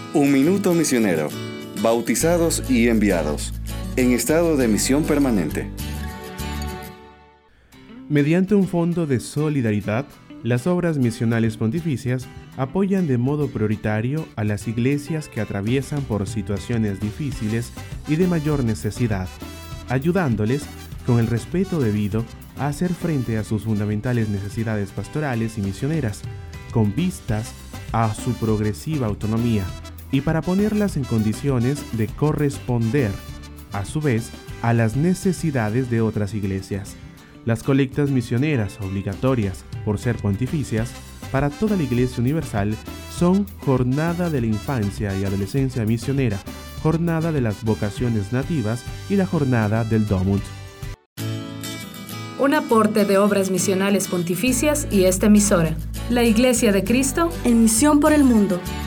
Un minuto misionero. Bautizados y enviados. En estado de misión permanente. Mediante un fondo de solidaridad, las obras misionales pontificias apoyan de modo prioritario a las iglesias que atraviesan por situaciones difíciles y de mayor necesidad, ayudándoles, con el respeto debido, a hacer frente a sus fundamentales necesidades pastorales y misioneras, con vistas a su progresiva autonomía, y para ponerlas en condiciones de corresponder, a su vez, a las necesidades de otras iglesias. Las colectas misioneras obligatorias, por ser pontificias, para toda la Iglesia Universal son Jornada de la Infancia y Adolescencia Misionera, Jornada de las Vocaciones Nativas y la Jornada del Domund. Un aporte de obras misionales pontificias y esta emisora, la Iglesia de Cristo, en misión por el mundo.